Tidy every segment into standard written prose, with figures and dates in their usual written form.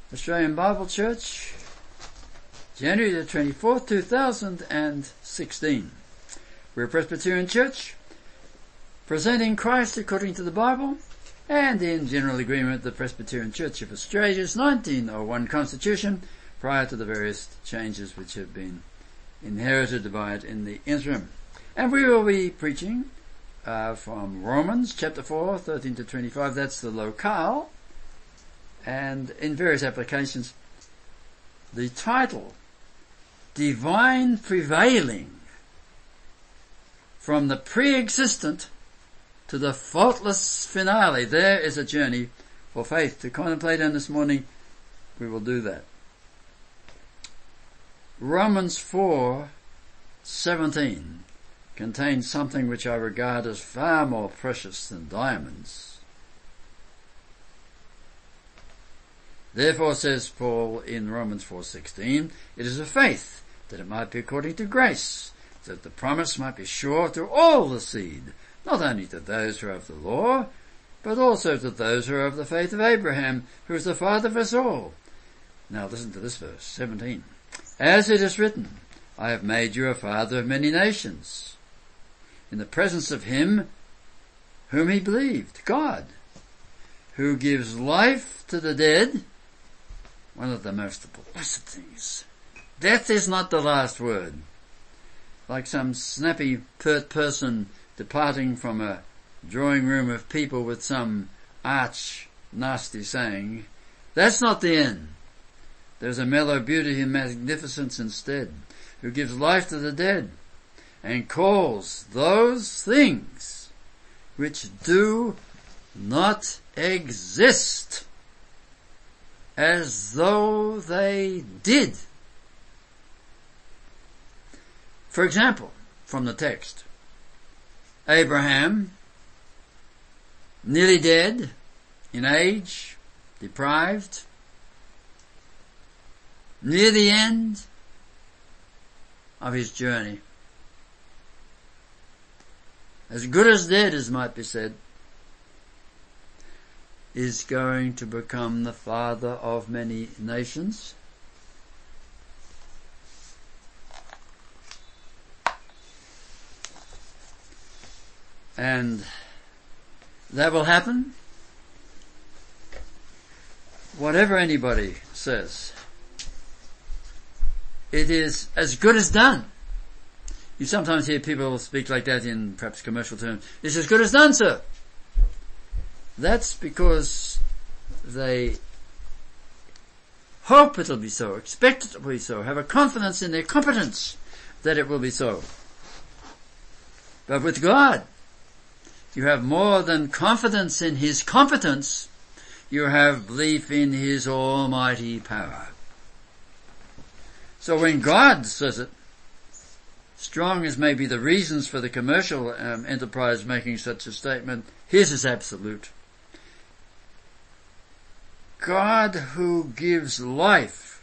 Australian Bible Church, January the 24th, 2016. We're a Presbyterian church, presenting Christ according to the Bible, and in general agreement with the Presbyterian Church of Australia's 1901 Constitution, prior to the various changes which have been inherited by it in the interim. And we will be preaching from Romans chapter 4, 13 to 25, that's the locale, and in various applications, the title, Divine Prevailing, from the pre-existent to the faultless finale. There is a journey for faith to contemplate, and this morning we will do that. Romans 4:17 contains something which I regard as far more precious than diamonds. Therefore, says Paul in Romans 4:16, it is of faith, that it might be according to grace, that the promise might be sure to all the seed, not only to those who are of the law, but also to those who are of the faith of Abraham, who is the father of us all. Now listen to this verse, 17. As it is written, I have made you a father of many nations, in the presence of him whom he believed, God, who gives life to the dead. One of the most blessed things. Death is not the last word. Like some snappy, pert person departing from a drawing room of people with some arch, nasty saying, that's not the end. There's a mellow beauty and magnificence instead, who gives life to the dead, and calls those things which do not exist as though they did. For example, from the text, Abraham, nearly dead, in age, deprived, near the end of his journey, as good as dead as might be said, is going to become the father of many nations. And that will happen whatever anybody says. It is as good as done. You sometimes hear people speak like that in perhaps commercial terms. It's as good as done, sir. That's because they hope it'll be so, expect it to be so, have a confidence in their competence that it will be so. But with God, you have more than confidence in his competence, you have belief in his almighty power. So when God says it, strong as may be the reasons for the commercial enterprise making such a statement, his is absolute. God who gives life,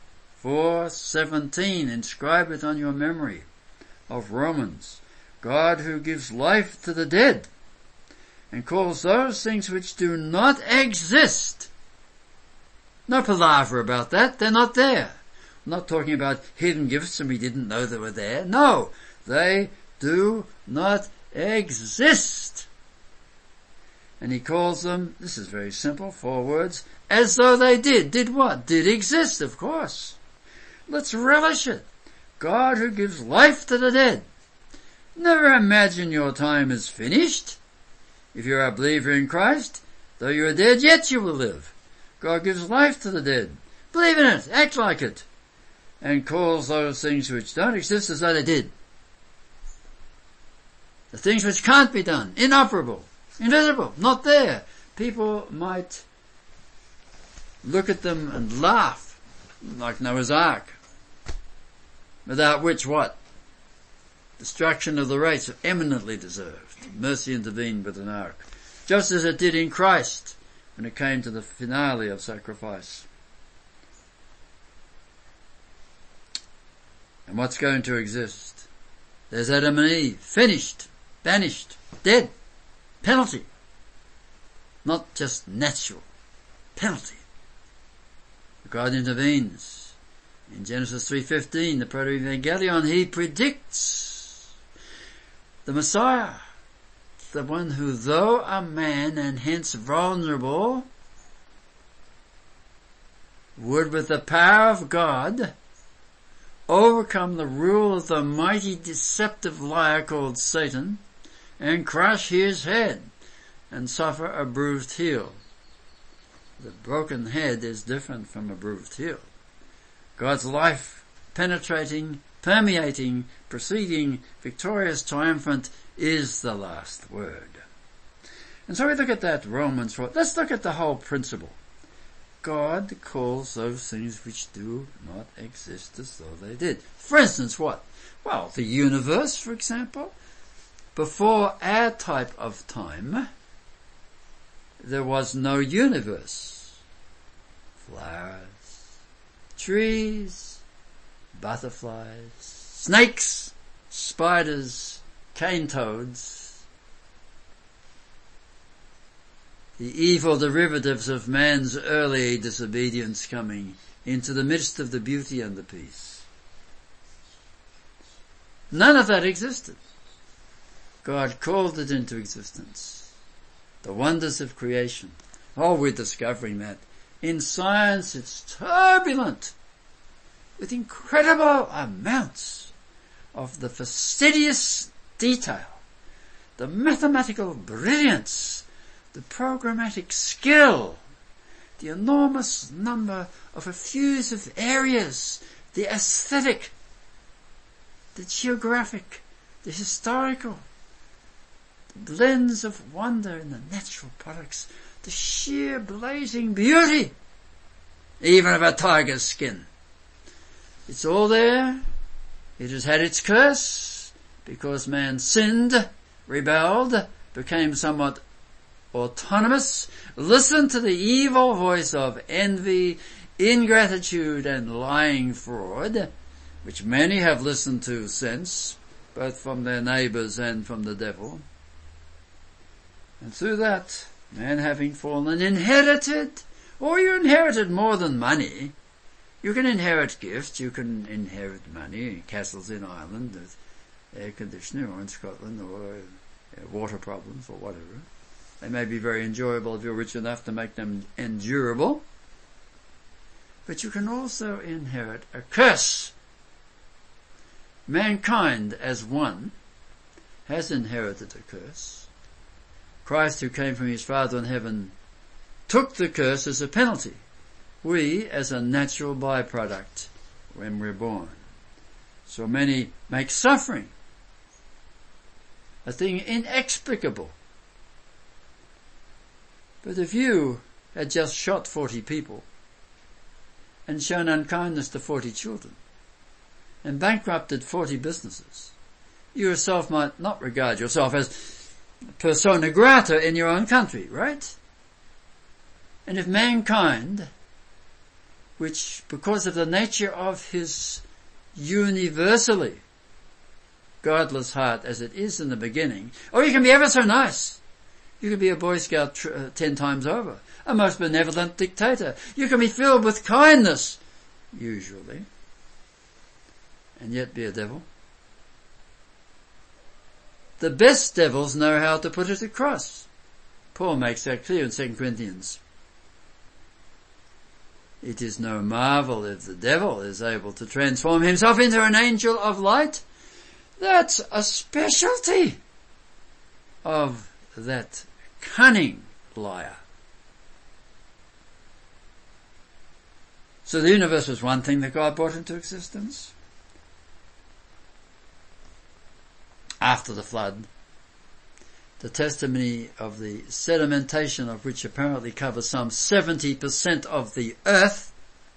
4:17, inscribe it on your memory of Romans. God who gives life to the dead and calls those things which do not exist. No palaver about that, they're not there. I'm not talking about hidden gifts and we didn't know they were there. No, they do not exist. And he calls them, this is very simple, 4 words, as though they did. Did what? Did exist, of course. Let's relish it. God who gives life to the dead. Never imagine your time is finished. If you are a believer in Christ, though you are dead, yet you will live. God gives life to the dead. Believe in it. Act like it. And calls those things which don't exist as though they did. The things which can't be done, inoperable, invisible, not there. People might look at them and laugh, like Noah's Ark, without which what? Destruction of the race eminently deserved. Mercy intervened with an ark, just as it did in Christ when it came to the finale of sacrifice. And what's going to exist? There's Adam and Eve, finished, banished, dead, penalty. Not just natural, penalty. God intervenes. In Genesis 3:15, the Proto-Evangelion, he predicts the Messiah, the one who, though a man and hence vulnerable, would with the power of God overcome the rule of the mighty deceptive liar called Satan and crush his head and suffer a bruised heel. The broken head is different from a bruised heel. God's life penetrating, permeating, proceeding, victorious, triumphant is the last word. And so we look at that Romans 4. Let's look at the whole principle. God calls those things which do not exist as though they did. For instance, what? Well, the universe, for example. Before our type of time, there was no universe. Flowers, trees, butterflies, snakes, spiders, cane toads, the evil derivatives of man's early disobedience coming into the midst of the beauty and the peace. None of that existed. God called it into existence. The wonders of creation. Oh, we're discovering that. In science, it's turbulent with incredible amounts of the fastidious detail, the mathematical brilliance, the programmatic skill, the enormous number of effusive areas, the aesthetic, the geographic, the historical, the blends of wonder in the natural products, the sheer blazing beauty, even of a tiger's skin. It's all there. It has had its curse because man sinned, rebelled, became somewhat autonomous, listened to the evil voice of envy, ingratitude and lying fraud, which many have listened to since, both from their neighbours and from the devil. And through that, man having fallen, inherited, or you inherited more than money. You can inherit gifts, you can inherit money, castles in Ireland with air conditioning, or in Scotland, or water problems, or whatever. They may be very enjoyable if you're rich enough to make them endurable. But you can also inherit a curse. Mankind as one has inherited a curse. Christ, who came from his Father in heaven, took the curse as a penalty. We as a natural byproduct when we're born. So many make suffering a thing inexplicable. But if you had just shot 40 people and shown unkindness to 40 children and bankrupted 40 businesses, you yourself might not regard yourself as persona grata in your own country, right? And if mankind, which because of the nature of his universally godless heart as it is in the beginning, or you can be ever so nice. You can be a Boy Scout 10 times over, a most benevolent dictator. You can be filled with kindness, usually, and yet be a devil. The best devils know how to put it across. Paul makes that clear in 2 Corinthians. It is no marvel if the devil is able to transform himself into an angel of light. That's a specialty of that cunning liar. So the universe was one thing that God brought into existence. After the flood, the testimony of the sedimentation of which apparently covers some 70% of the earth,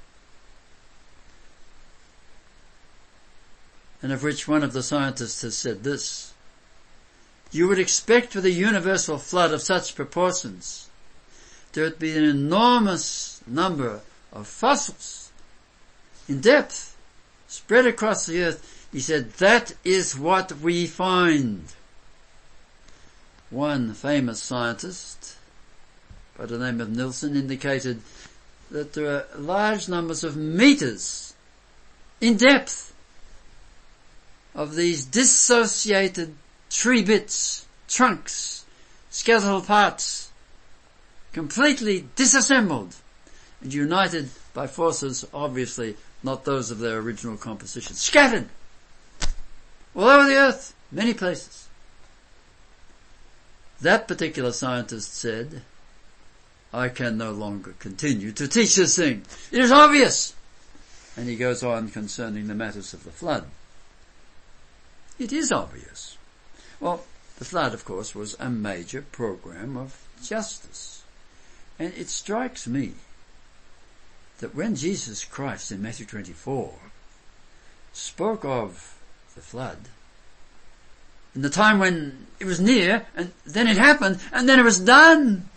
and of which one of the scientists has said this: you would expect with a universal flood of such proportions there would be an enormous number of fossils in depth spread across the earth. He said, that is what we find. One famous scientist by the name of Nilsson indicated that there are large numbers of meters in depth of these dissociated tree bits, trunks, skeletal parts, completely disassembled and united by forces obviously not those of their original composition, scattered all over the earth, many places. That particular scientist said, I can no longer continue to teach this thing. It is obvious. And he goes on concerning the matters of the flood. It is obvious. Well, the flood, of course, was a major program of justice. And it strikes me that when Jesus Christ in Matthew 24 spoke of the flood, in the time when it was near, and then it happened, and then it was done.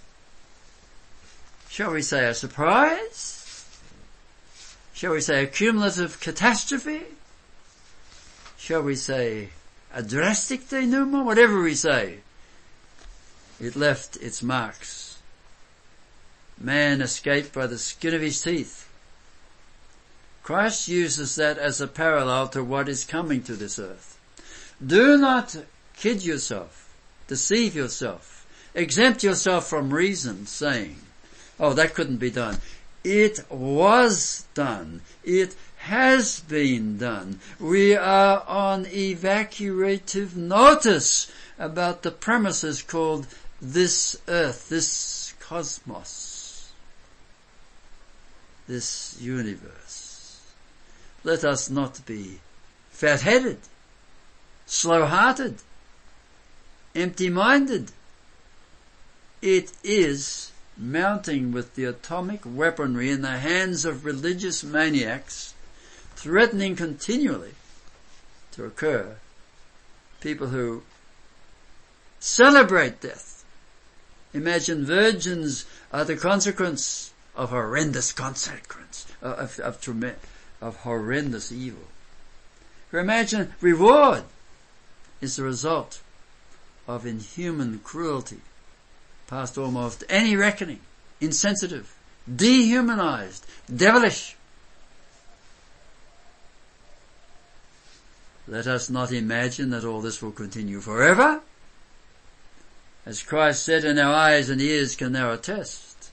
Shall we say a surprise? Shall we say a cumulative catastrophe? Shall we say a drastic denouement? Whatever we say, it left its marks. Man escaped by the skin of his teeth. Christ uses that as a parallel to what is coming to this earth. Do not kid yourself, deceive yourself, exempt yourself from reason, saying, oh, that couldn't be done. It was done. It has been done. We are on evacuative notice about the premises called this earth, this cosmos, this universe. Let us not be fat-headed, slow-hearted, empty-minded. It is mounting with the atomic weaponry in the hands of religious maniacs, threatening continually to occur. People who celebrate death, imagine virgins are the consequence of horrendous consequence, of horrendous evil. Who imagine reward is the result of inhuman cruelty, past almost any reckoning, insensitive, dehumanized, devilish. Let us not imagine that all this will continue forever. As Christ said, and our eyes and ears can now attest.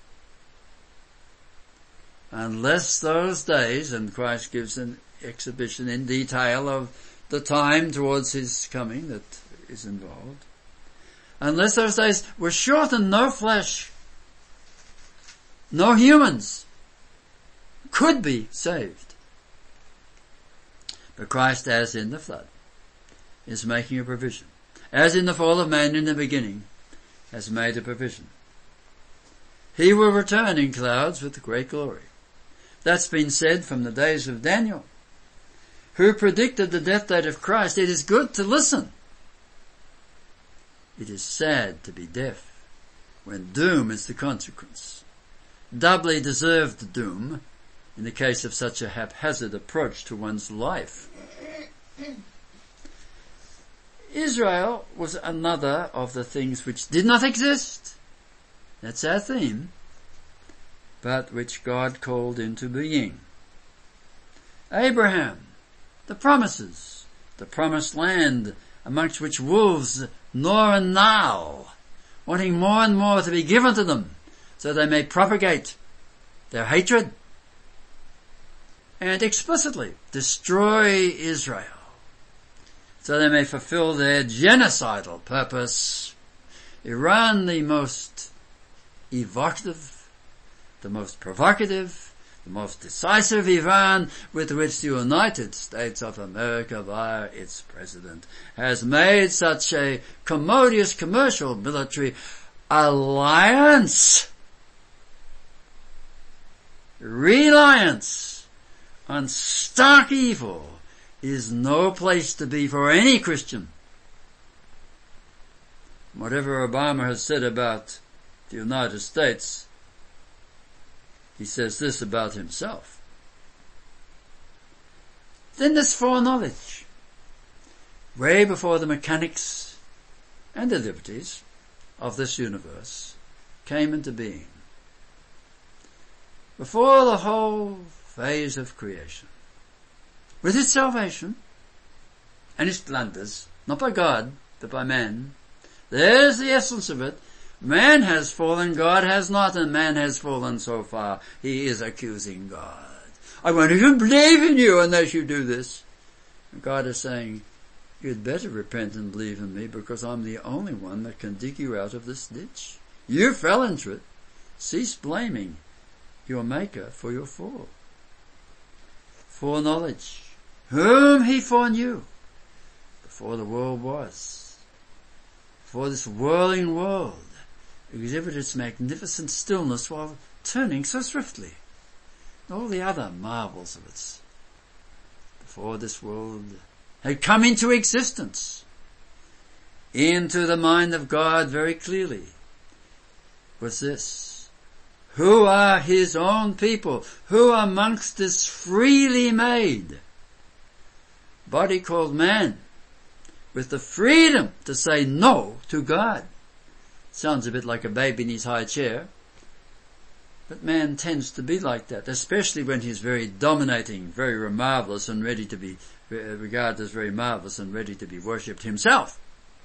Unless those days, and Christ gives an exhibition in detail of the time towards his coming that is involved, unless those days were shortened, no flesh, no humans could be saved. But Christ, as in the flood, is making a provision. As in the fall of man in the beginning, has made a provision. He will return in clouds with great glory. That's been said from the days of Daniel, who predicted the death date of Christ. It is good to listen. It is sad to be deaf when doom is the consequence. Doubly deserved doom in the case of such a haphazard approach to one's life. Israel was another of the things which did not exist. That's our theme. But which God called into being. Abraham, the promises, the promised land amongst which wolves gnaw and gnaw, wanting more and more to be given to them so they may propagate their hatred and explicitly destroy Israel so they may fulfill their genocidal purpose. Iran, the most evocative, the most provocative, the most decisive Iran with which the United States of America via its president has made such a commodious commercial military alliance, reliance on stark evil is no place to be for any Christian. Whatever Obama has said about the United States, he says this about himself. Then this foreknowledge, way before the mechanics and the liberties of this universe came into being. before the whole phase of creation, with its salvation and its blunders, not by God, but by man. There's the essence of it. Man has fallen, God has not, and man has fallen so far. He is accusing God. I won't even believe in you unless you do this. And God is saying, you'd better repent and believe in me, because I'm the only one that can dig you out of this ditch. You fell into it. Cease blaming your Maker for your fall. Foreknowledge, whom he foreknew before the world was, before this whirling world exhibited its magnificent stillness while turning so swiftly, and all the other marvels of it. Before this world had come into existence, into the mind of God very clearly, was this: who are his own people? Who amongst this freely made body called man, with the freedom to say no to God? Sounds a bit like a baby in his high chair, but man tends to be like that, especially when he's very dominating, very marvelous and ready to be regarded as very marvelous and ready to be worshipped himself.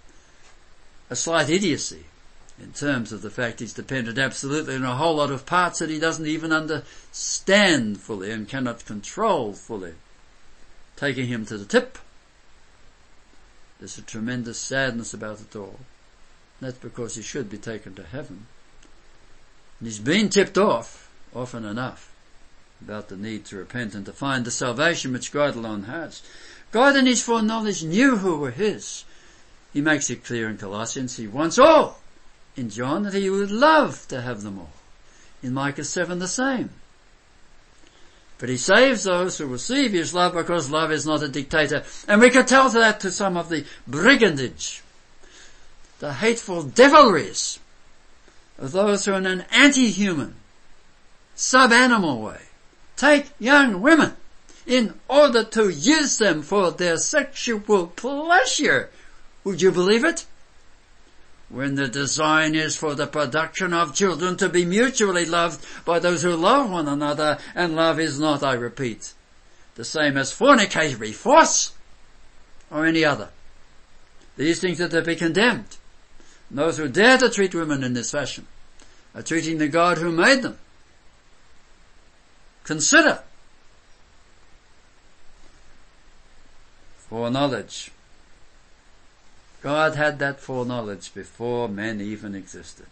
A slight idiocy in terms of the fact he's dependent absolutely on a whole lot of parts that he doesn't even understand fully and cannot control fully, taking him to the tip. There's a tremendous sadness about it all. That's because he should be taken to heaven. And he's been tipped off often enough about the need to repent and to find the salvation which God alone has. God in his foreknowledge knew who were his. He makes it clear in Colossians he wants all. In John that he would love to have them all. In Micah 7 the same. But he saves those who receive his love, because love is not a dictator. And we could tell that to some of the brigandage, the hateful devilries of those who are in an anti-human, sub-animal way take young women in order to use them for their sexual pleasure. Would you believe it? When the design is for the production of children to be mutually loved by those who love one another, and love is not, I repeat, the same as fornicatory force or any other. These things are to be condemned. And those who dare to treat women in this fashion are treating the God who made them. Consider foreknowledge. God had that foreknowledge before men even existed.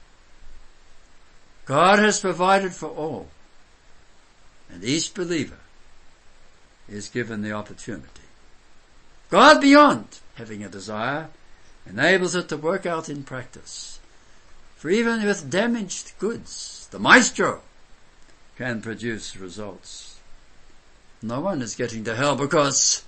God has provided for all, and each believer is given the opportunity. God, beyond having a desire, enables it to work out in practice. For even with damaged goods, the maestro can produce results. No one is getting to hell because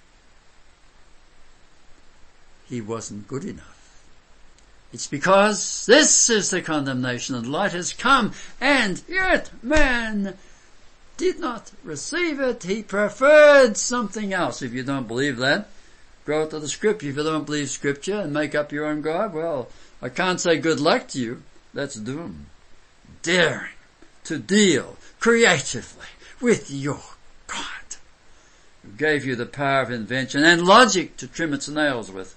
he wasn't good enough. It's because this is the condemnation, and light has come, and yet man did not receive it. He preferred something else. If you don't believe that, go to the scripture. If you don't believe scripture and make up your own God, well, I can't say good luck to you. That's doom. Daring to deal creatively with your God, who gave you the power of invention and logic to trim its nails with.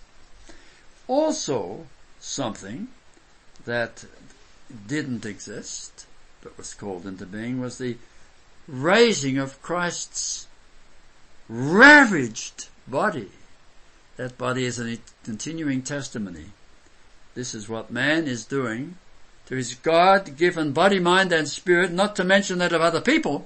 Also, something that didn't exist, but was called into being, was the raising of Christ's ravaged body. That body is a continuing testimony. This is what man is doing to his God-given body, mind and spirit, not to mention that of other people.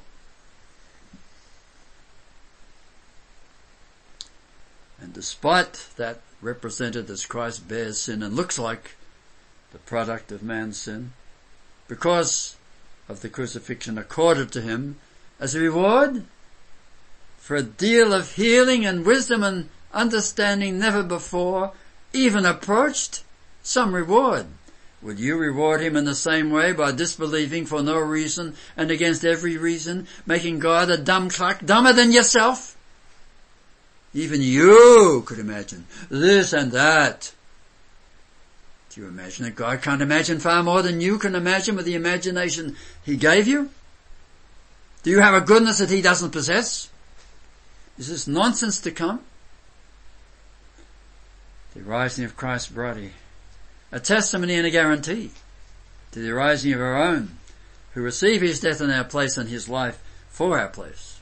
And despite that represented as Christ bears sin and looks like the product of man's sin, because of the crucifixion accorded to him as a reward for a deal of healing and wisdom and understanding never before even approached, some reward. Would you reward him in the same way by disbelieving for no reason and against every reason, making God a dumb cluck, dumber than yourself? Even you could imagine this and that. Do you imagine that God can't imagine far more than you can imagine with the imagination He gave you? Do you have a goodness that He doesn't possess? Is this nonsense to come? The rising of Christ's body, a testimony and a guarantee to the rising of our own, who receive His death in our place and His life for our place.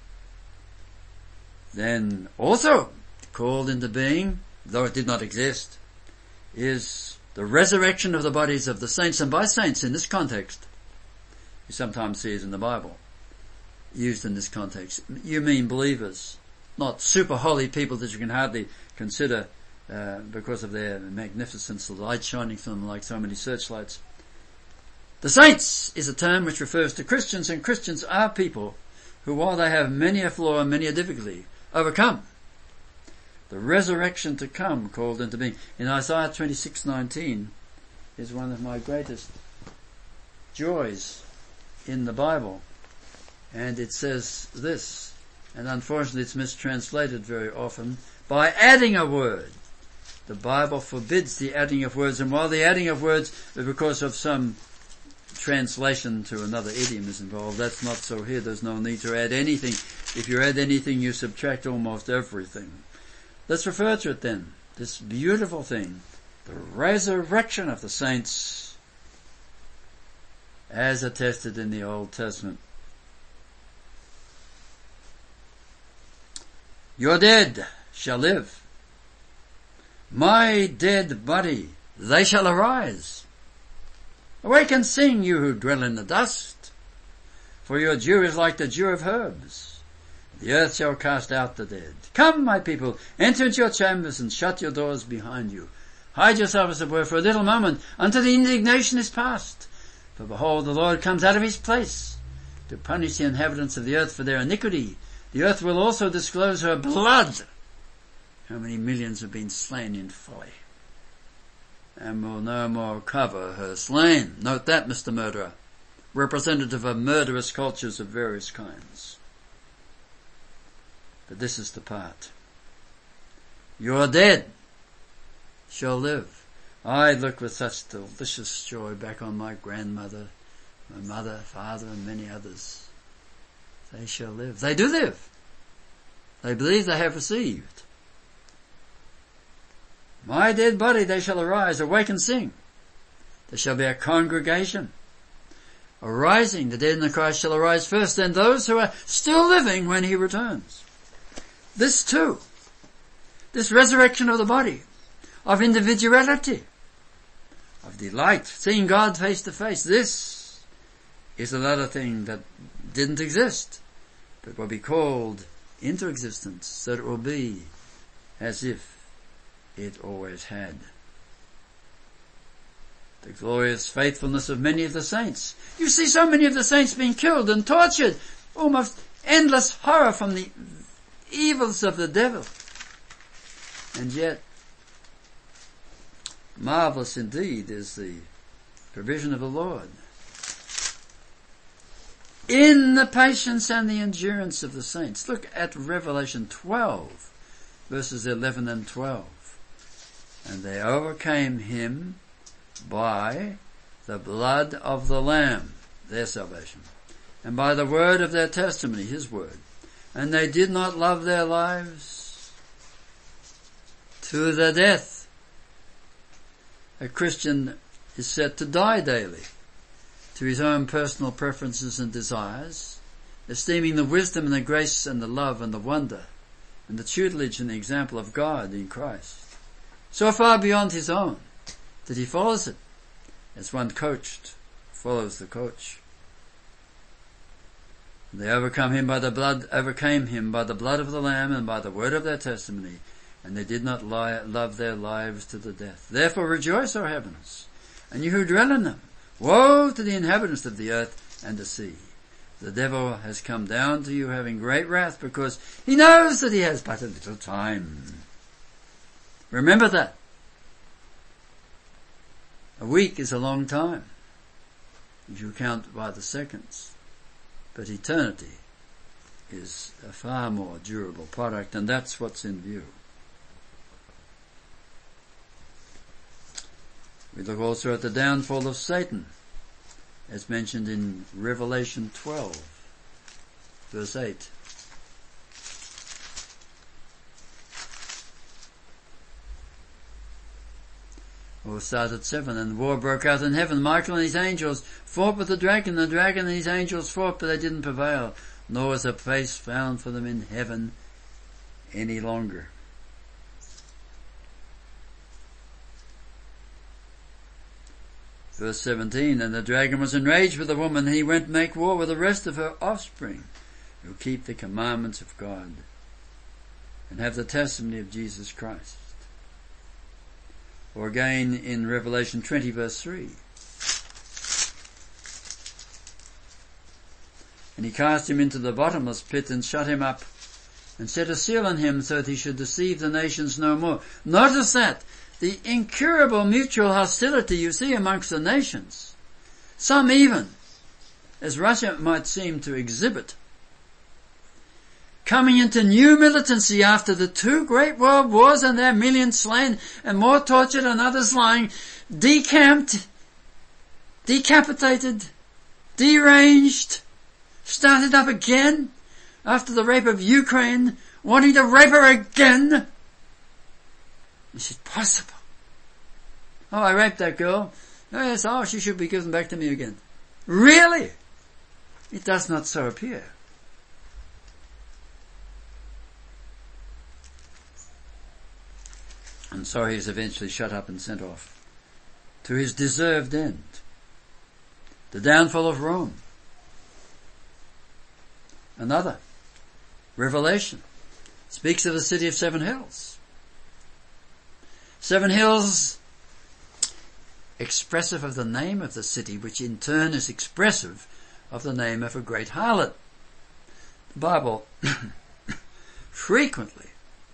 Then also called into being, though it did not exist, is the resurrection of the bodies of the saints. And by saints in this context, you sometimes see it in the Bible, used in this context. You mean believers, not super holy people that you can hardly consider because of their magnificence, the light shining from them like so many searchlights. The saints is a term which refers to Christians, and Christians are people who, while they have many a flaw and many a difficulty, overcome. The resurrection to come called into being. In Isaiah 26:19 is one of my greatest joys in the Bible. And it says this, and unfortunately it's mistranslated very often, by adding a word. The Bible forbids the adding of words, and while the adding of words is because of some translation to another idiom is involved, that's not so here. There's no need to add anything. If you add anything, you subtract almost everything. Let's refer to it then. This beautiful thing, the resurrection of the saints, as attested in the Old Testament. Your dead shall live. My dead body, they shall arise. Awake and sing, you who dwell in the dust, for your dew is like the dew of herbs. The earth shall cast out the dead. Come, my people, enter into your chambers and shut your doors behind you. Hide yourself, as it were, for a little moment, until the indignation is past. For behold, the Lord comes out of His place to punish the inhabitants of the earth for their iniquity. The earth will also disclose her blood. How many millions have been slain in folly, and will no more cover her slain. Note that, Mr. Murderer, representative of murderous cultures of various kinds. But this is the part. Your dead shall live. I look with such delicious joy back on my grandmother, my mother, father, and many others. They shall live. They do live. They believe they have received. My dead body, they shall arise, awake and sing. There shall be a congregation arising. The dead in the Christ shall arise first, then those who are still living when He returns. This too, this resurrection of the body, of individuality, of delight, seeing God face to face, this is another thing that didn't exist, but will be called into existence, so that it will be as if it always had. The glorious faithfulness of many of the saints. You see so many of the saints being killed and tortured, almost endless horror from the evils of the devil. And yet, marvelous indeed is the provision of the Lord in the patience and the endurance of the saints. Look at Revelation 12, verses 11 and 12. And they overcame Him by the blood of the Lamb, their salvation, and by the word of their testimony, His word. And they did not love their lives to the death. A Christian is set to die daily to his own personal preferences and desires, esteeming the wisdom and the grace and the love and the wonder and the tutelage and the example of God in Christ, so far beyond his own that he follows it as one coached follows the coach. They overcame him by the blood of the Lamb and by the word of their testimony, and they did not love their lives to the death. Therefore rejoice, O heavens, and you who dwell in them. Woe to the inhabitants of the earth and the sea. The devil has come down to you having great wrath, because he knows that he has but a little time. Remember that. A week is a long time, if you count by the seconds. But eternity is a far more durable product, and that's what's in view. We look also at the downfall of Satan, as mentioned in Revelation 12, verse 8. We'll start at 7. And war broke out in heaven. Michael and his angels fought with the dragon and his angels fought, but they didn't prevail. Nor was a place found for them in heaven any longer. Verse 17, and the dragon was enraged with the woman. He went to make war with the rest of her offspring, who keep the commandments of God and have the testimony of Jesus Christ. Or again in Revelation 20 verse 3. And he cast him into the bottomless pit and shut him up and set a seal on him so that he should deceive the nations no more. Notice that. The incurable mutual hostility you see amongst the nations. Some even, as Russia might seem to exhibit, coming into new militancy after the 2 great world wars and their millions slain and more tortured and others lying, decamped, decapitated, deranged, started up again after the rape of Ukraine, wanting to rape her again. Is it possible? Oh, I raped that girl. Oh, yes, she should be given back to me again. Really? It does not so appear. And so he is eventually shut up and sent off to his deserved end. The downfall of Rome. Another. Revelation speaks of the city of 7 hills. 7 hills expressive of the name of the city, which in turn is expressive of the name of a great harlot. The Bible frequently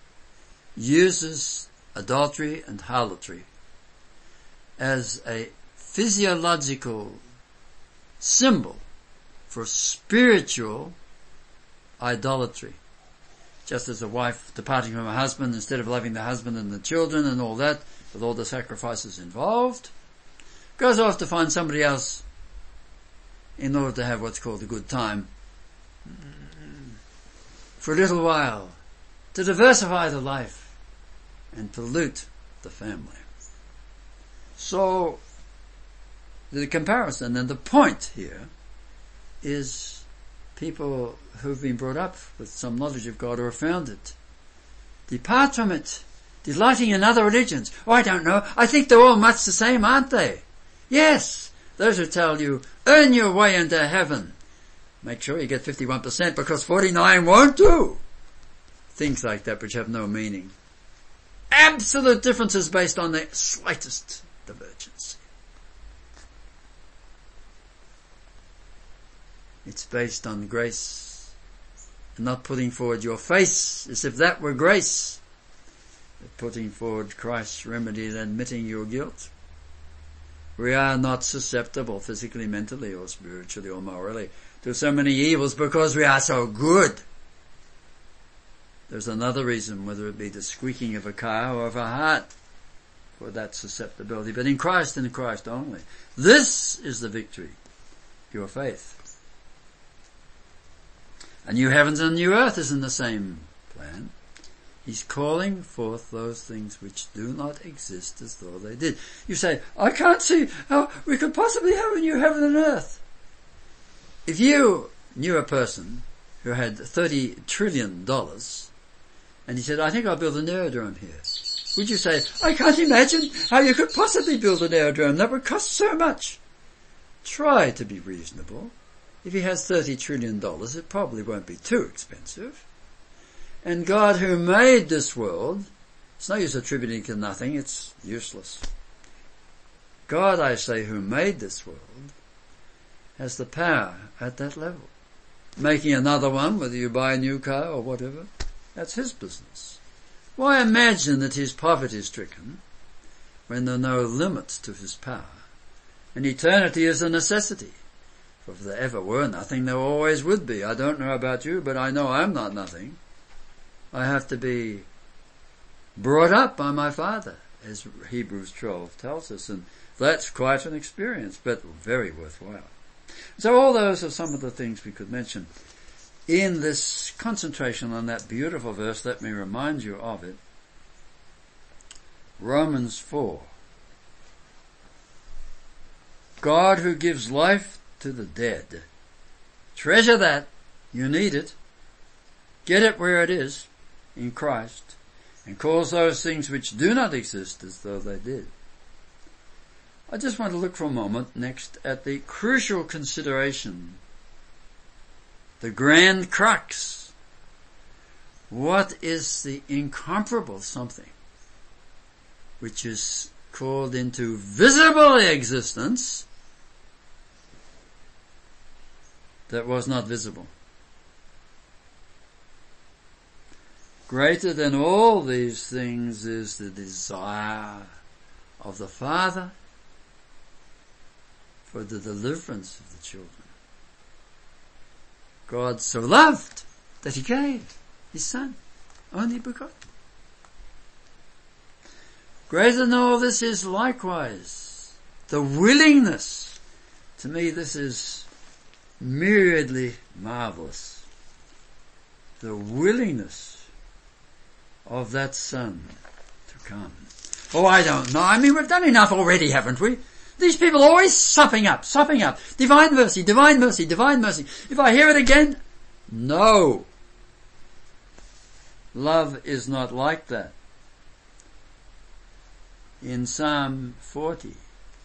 uses adultery and harlotry as a physiological symbol for spiritual idolatry. Just as a wife departing from her husband instead of loving the husband and the children and all that, with all the sacrifices involved, goes off to find somebody else in order to have what's called a good time for a little while, to diversify the life and pollute the family. So, the comparison and the point here is people who've been brought up with some knowledge of God or have found it. Depart from it, delighting in other religions. Oh, I don't know. I think they're all much the same, aren't they? Yes, those who tell you, earn your way into heaven. Make sure you get 51% because 49 won't do. Things like that which have no meaning. Absolute differences based on the slightest divergence. It's based on grace, and not putting forward your face as if that were grace, but putting forward Christ's remedy and admitting your guilt. We are not susceptible physically, mentally, or spiritually, or morally to so many evils because we are so good. There's another reason, whether it be the squeaking of a car or of a heart, for that susceptibility, but in Christ and in Christ only. This is the victory, your faith. A new heavens and a new earth is in the same plan. He's calling forth those things which do not exist as though they did. You say, I can't see how we could possibly have a new heaven and earth. If you knew a person who had $30 trillion and he said, I think I'll build an aerodrome here, would you say, I can't imagine how you could possibly build an aerodrome, that would cost so much? Try to be reasonable. If he has $30 trillion, it probably won't be too expensive. And God who made this world, it's no use attributing to nothing, it's useless. God, I say, who made this world, has the power at that level. Making another one, whether you buy a new car or whatever, that's his business. Why imagine that he's poverty-stricken when there are no limits to his power? And eternity is a necessity. For if there ever were nothing, there always would be. I don't know about you, but I know I'm not nothing. I have to be brought up by my Father, as Hebrews 12 tells us, and That's quite an experience, but very worthwhile. So all those are some of the things we could mention. In this concentration on that beautiful verse, let me remind you of it. Romans 4. God who gives life to the dead. Treasure that. You need it. Get it where it is, in Christ, and calls those things which do not exist as though they did. I just want to look for a moment next at the crucial consideration, the grand crux. What is the incomparable something which is called into visible existence that was not visible? Greater than all these things is the desire of the Father for the deliverance of the children. God so loved that he gave his Son, only begotten. Greater than all this is likewise the willingness. To me this is myriadly marvelous. The willingness of that Son to come. Oh, I don't know. I mean, we've done enough already, haven't we? These people are always sopping up. Divine mercy, divine mercy, divine mercy. If I hear it again, no. Love is not like that. In Psalm 40,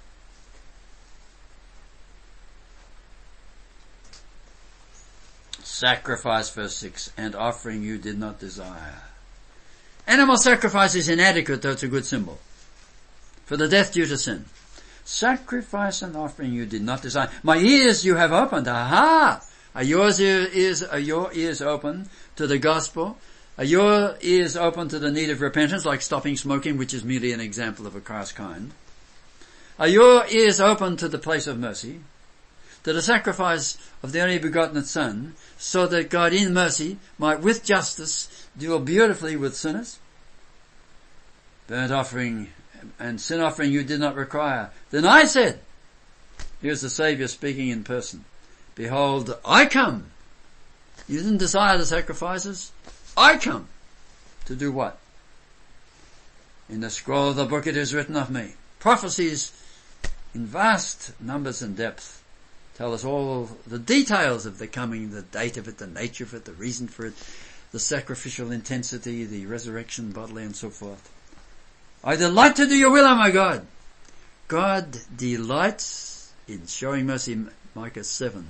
sacrifice, verse 6, and offering you did not desire. Animal sacrifice is inadequate, though it's a good symbol for the death due to sin. Sacrifice and offering you did not desire. My ears you have opened. Aha! Are your ears open to the gospel? Are your ears open to the need of repentance, like stopping smoking, which is merely an example of a Christ kind? Are your ears open to the place of mercy, to the sacrifice of the only begotten Son, so that God in mercy might with justice deal beautifully with sinners? Burnt offering and sin offering you did not require. Then I said, here's the Saviour speaking in person, behold, I come. You didn't desire the sacrifices. I come to do what? In the scroll of the book it is written of me. Prophecies in vast numbers and depth tell us all the details of the coming, the date of it, the nature of it, the reason for it, the sacrificial intensity, the resurrection bodily and so forth. I delight to do your will, O my God. God delights in showing mercy, Micah 7.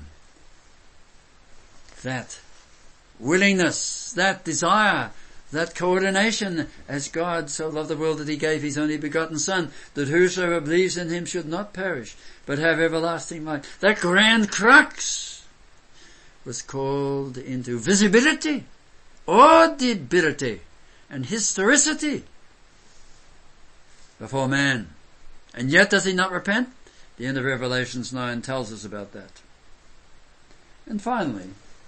That willingness, that desire, that coordination, as God so loved the world that he gave his only begotten Son, that whosoever believes in him should not perish, but have everlasting life. That grand crux was called into visibility, audibility, and historicity before man. And yet does he not repent? The end of Revelations 9 tells us about that. And finally,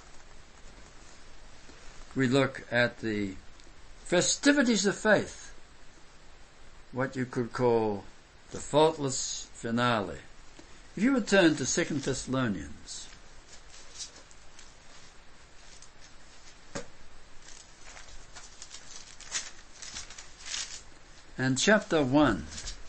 we look at the festivities of faith, what you could call the faultless finale. If you would turn to 2 Thessalonians. And chapter 1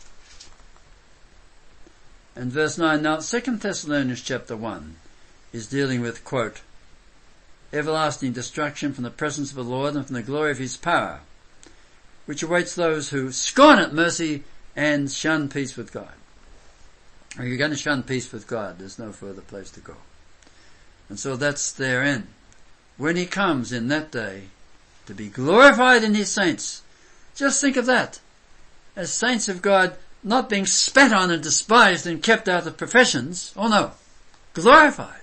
and verse 9. Now 2 Thessalonians chapter 1 is dealing with, quote, everlasting destruction from the presence of the Lord and from the glory of his power, which awaits those who scorn at mercy and shun peace with God. Are you going to shun peace with God? There's no further place to go. And so that's their end. When he comes in that day to be glorified in his saints, just think of that. As saints of God, not being spat on and despised and kept out of professions. Oh no. Glorified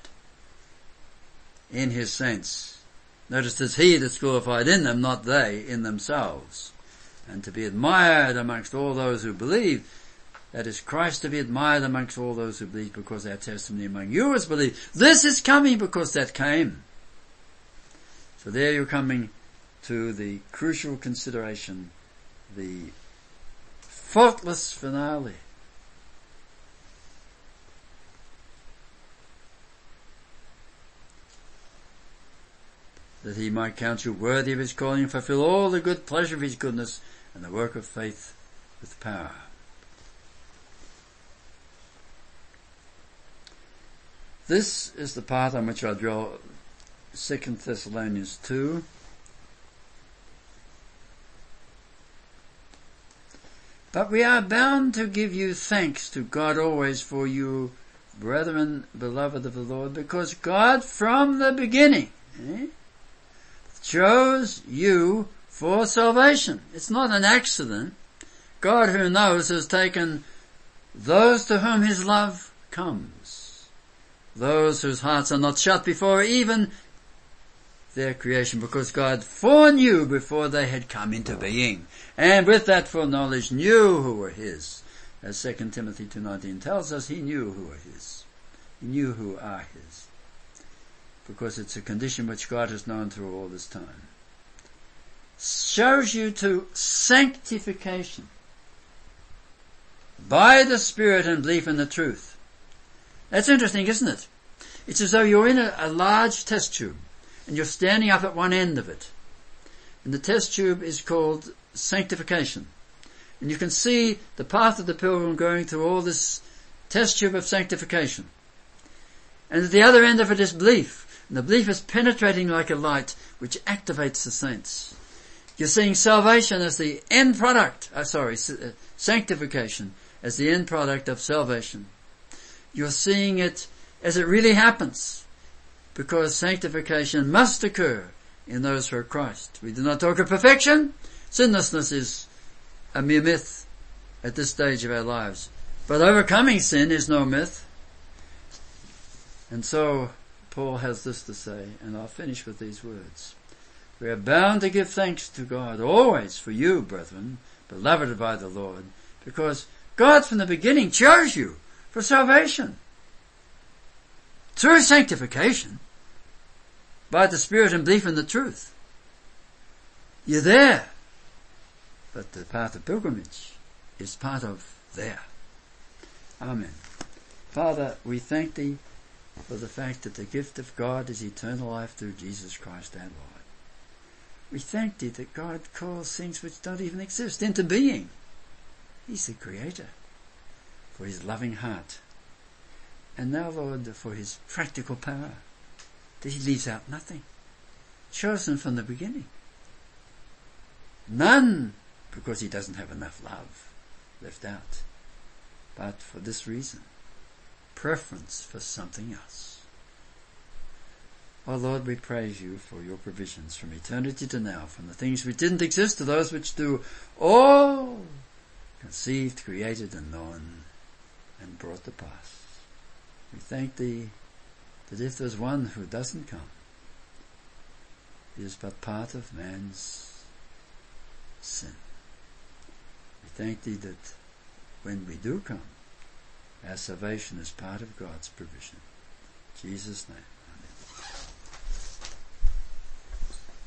in his saints. Notice it's he that's glorified in them, not they in themselves. And to be admired amongst all those who believe. That is Christ to be admired amongst all those who believe, because our testimony among you is believed. This is coming because that came. So there you're coming to the crucial consideration, the faultless finale. that he might count you worthy of his calling and fulfill all the good pleasure of his goodness and the work of faith with power. This is the part on which I draw 2 Thessalonians 2. But we are bound to give you thanks to God always for you, brethren, beloved of the Lord, because God from the beginning chose you for salvation. It's not an accident. God, who knows, has taken those to whom his love comes, those whose hearts are not shut before even their creation, because God foreknew before they had come into being, and with that foreknowledge knew who were his. As 2 Timothy 2:19 tells us, he knew who were his. He knew who are his. Because it's a condition which God has known through all this time. Shows you to sanctification by the Spirit and belief in the truth. That's interesting, isn't it? It's as though you're in a large test tube and you're standing up at one end of it. And the test tube is called sanctification. And you can see the path of the pilgrim going through all this test tube of sanctification. And at the other end of it is belief. And the belief is penetrating like a light which activates the saints. You're seeing salvation as the end product, sanctification as the end product of salvation. You're seeing it as it really happens, because sanctification must occur in those who are Christ. We do not talk of perfection. Sinlessness is a mere myth at this stage of our lives. But overcoming sin is no myth. And so Paul has this to say, and I'll finish with these words. We are bound to give thanks to God always for you, brethren, beloved by the Lord, because God from the beginning chose you for salvation. Through sanctification, by the Spirit and belief in the truth. You're there. But the path of pilgrimage is part of there. Amen. Father, we thank thee for the fact that the gift of God is eternal life through Jesus Christ our Lord. We thank thee that God calls things which don't even exist into being. He's the Creator, for his loving heart. And now, Lord, for his practical power, that he leaves out nothing. Chosen from the beginning. None because he doesn't have enough love left out, but for this reason, preference for something else. Oh Lord, we praise you for your provisions from eternity to now, from the things which didn't exist to those which do, all conceived, created and known and brought to pass. We thank thee that if there's one who doesn't come, it is but part of man's sin. We thank thee that when we do come, our salvation is part of God's provision. In Jesus' name.